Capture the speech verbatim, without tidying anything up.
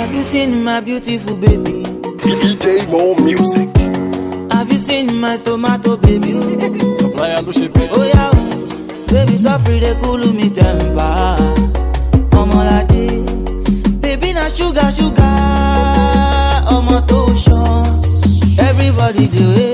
Have you seen my beautiful baby? D J Mo Music. Have you seen my tomato baby? Oh yeah, baby, suffer they cool me temper. Come on, lady, baby, na sugar, sugar. I'm a to show everybody do it.